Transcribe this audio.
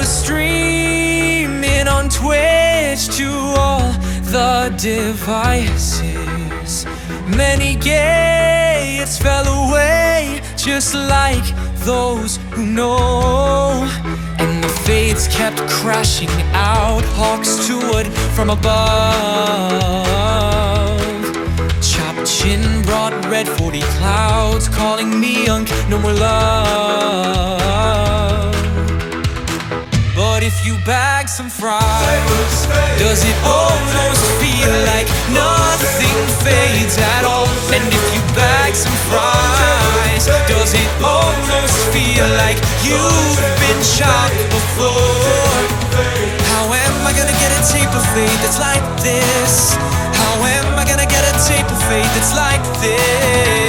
was streaming on Twitch to all the devices. Many gates fell away, just like those who know. And the fates kept crashing out, hawks to wood from above. Chopped chin brought red 40 clouds, calling me young, no more love. But if you bag some fries, does it almost feel like nothing fades at all? And if you bag some fries, does it almost feel like you've been chopped before? How am I gonna get a tape of fate that's like this? How am I gonna get a tape of fate that's like this?